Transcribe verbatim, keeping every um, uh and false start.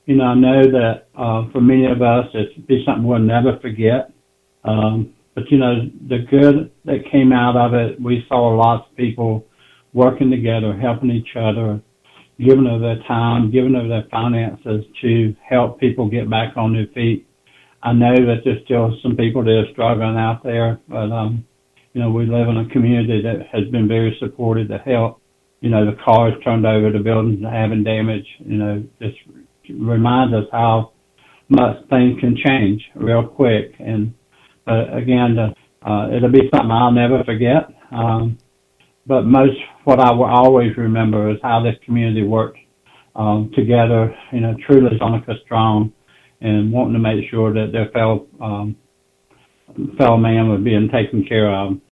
you know, I know that uh, for many of us, it'd be something we'll never forget. Um, but you know, the good that came out of it, we saw lots of people working together, helping each other, giving of their time, giving of their finances to help people get back on their feet. I know that there's still some people that are struggling out there, but um, you know, we live in a community that has been very supportive to help. You know, the cars turned over, the buildings having damage. You know, just reminds us how much things can change real quick. And uh, again, the, uh, it'll be something I'll never forget. Um, but most what I will always remember is how this community worked um, together. You know, truly Seneca strong, and wanting to make sure that their fellow um, fellow man was being taken care of.